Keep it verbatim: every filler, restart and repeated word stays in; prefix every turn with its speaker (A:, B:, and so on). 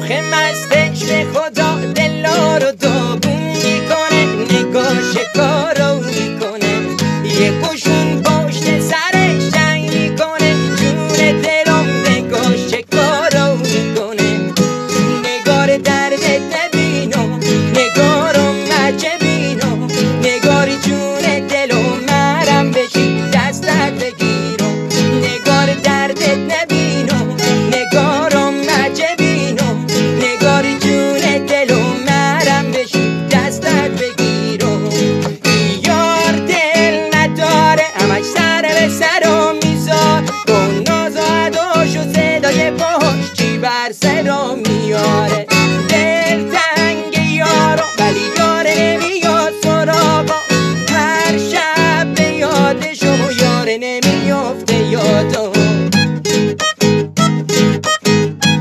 A: شوخ مستش به خدا دلا رو داغون میکنه، نگاه شکارو میکنه، یه قشون پشت سرش جنگ میکنه، جون دلم نگاه شکارو میکنه. نگار دردت نبینم، نگارم مجبینم، نگاری جون دلم مرم بشی دستت بگیرم. نگار دردت نبینم، نگارم مجبینم، نگاری جون دلم مرم بشی دستت بگیرم. یار دل نداره همش سر به سرم میذار، با ناز و اداش و صدای پاش چی بر سرم میاره.